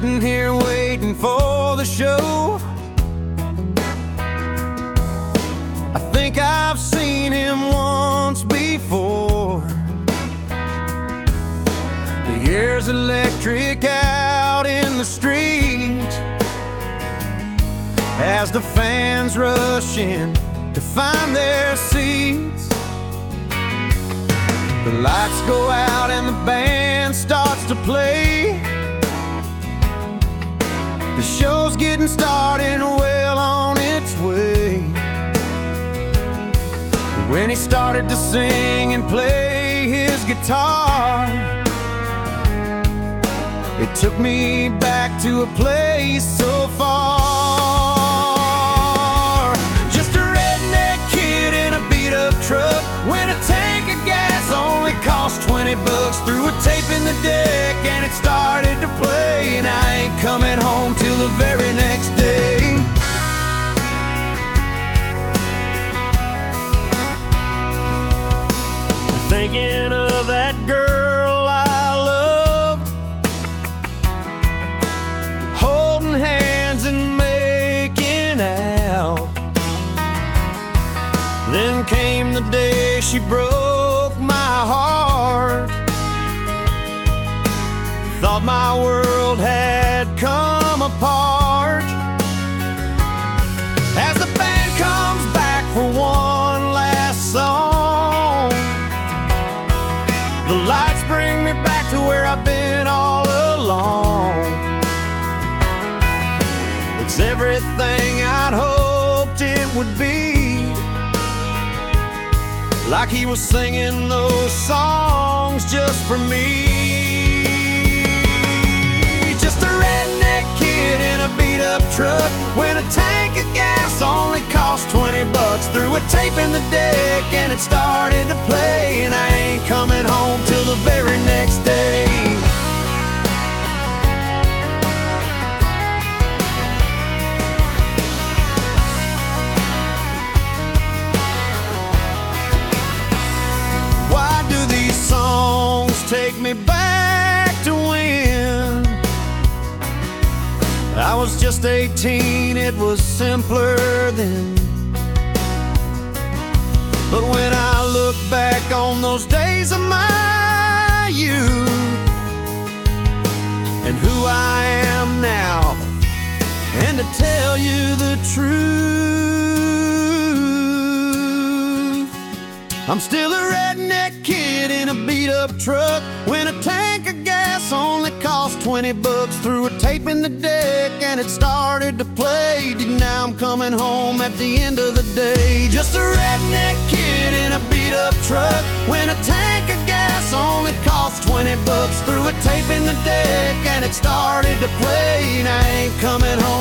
sitting here waiting for the show. I think I've seen him once before. The air's electric out in the street as the fans rush in to find their seats. The lights go out and the band starts to play. The show's getting started, well on its way. When he started to sing and play his guitar, it took me back to a place so far. Just a redneck kid in a beat-up truck when a tank of gas only cost 20 bucks. Threw a tape in the deck and it started to play, and I ain't coming home till the very next day. Thinking of that girl I loved, holding hands and making out. Then came the day she broke my heart. Thought my world had come apart. As the band comes back for one last song, the lights bring me back to where I've been all along. It's everything I'd hoped it would be, like he was singing those songs just for me. Just a redneck kid in a beat-up truck when a tank of gas only cost 20 bucks. Threw a tape in the deck and it started to play, and I ain't coming home till the very next day. Why do these songs take me back to when I was just 18? It was simpler then. But when I look back on those days of my youth and who I am now, and to tell you the truth, I'm still a redneck kid in a beat-up truck when a tank of gas only cost 20 bucks. Threw a tape in the deck and it started to play. Now I'm coming home at the end of the day. Just a redneck kid in a beat-up truck when a tank of gas only cost 20 bucks. Threw a tape in the deck and it started to play. And I ain't coming home